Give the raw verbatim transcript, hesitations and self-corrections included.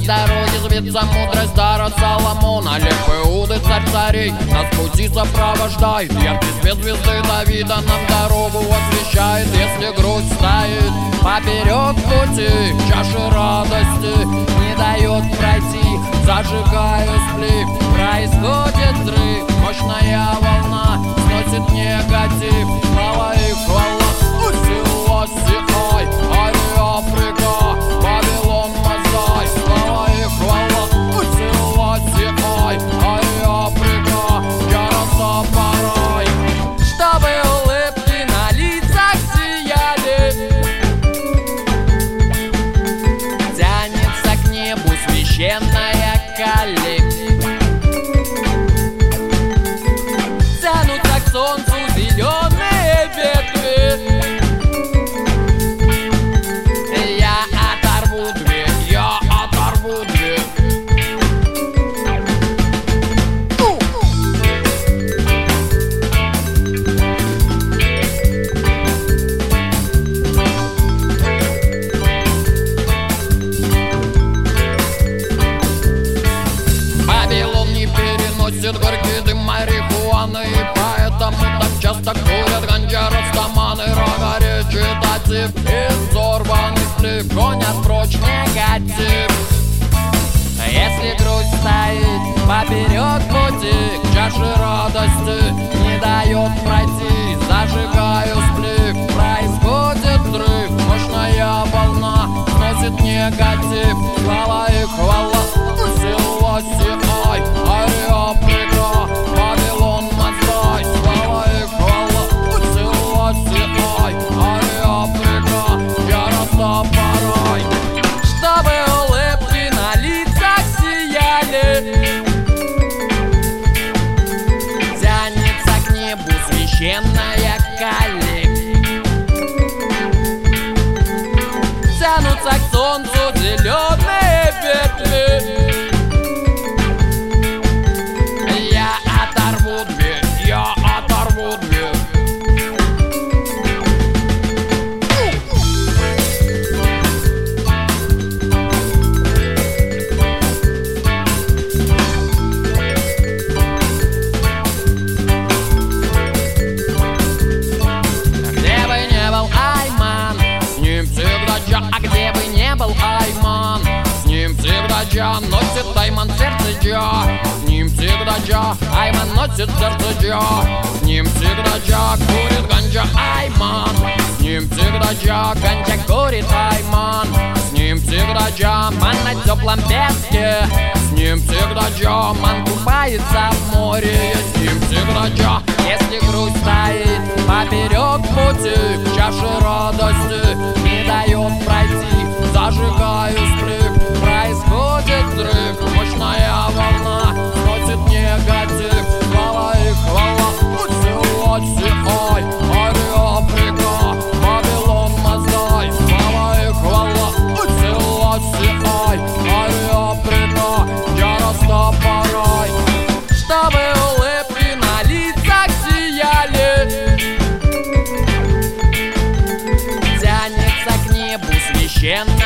дороги звится мудрость дара Соломона. Лепы уды, царь царей, нас пути сопровождает. Яркий свет звезды Давида нам дорогу освещает. Если грусть стоит поперек пути, чаши радости не дает пройти. Зажигаю сплив, происходит взрыв. Мощная волна сносит негатив. Слава и хвала, Селаси, ай, Ариаприка, Вавилон, Маздай. Слава и хвала, Селаси, ай, Ариаприка, Яроса, Парай. Чтобы улыбки на лицах сияли, тянется к небу священная калик. Тянутся к солнцу зеленые ветви. Я оторву две, я оторву две. Вавилон не переносит горький дым марихуаны, и поэтому так часто курят ганджа, растаманы. Рога речитатив и взорванный сплив гонят прочь негатив. Если грусть стоит поперек пути, к чаше радости не дает пройти. Зажигаю сплив, происходит взрыв. Мощная волна сносит негатив. Слава и хвала, Селаси, ай, Ариаприка, Вавилон, Маздай. Слава и хвала, Селаси, ай, Ариаприка, Яроса, Парай. Чтобы улыбки на лицах сияли, тянется к небу священная калик. Тянутся к солнцу зеленые ветви. Я оторву две, я оторву две. Где бы не был Айман, с ним всегда Джа. А где бы не был Айман, с ним всегда Джа. Носит Айман сердце Джа, с ним всегда Джа. Айман носит сердце Джа, с ним всегда Джа. Курит ганджа Айман, с ним всегда Джа. Ганджа курит Айман, с ним всегда Джа. Ман на теплом песке, с ним всегда Джа. Ман купается в море, с ним всегда Джа. Если грусть стоит поперек пути, к чаше радости не дает пройти. Зажигаю сплив, происходит взрыв. Мощная волна сносит негатив. Слава и хвала, Селаси, ай, Ариаприка, Вавилон, Маздай. Слава и хвала, Селаси, ай, Ариаприка, Яроса, Парай. Чтобы улыбки на лицах сияли, тянется к небу священная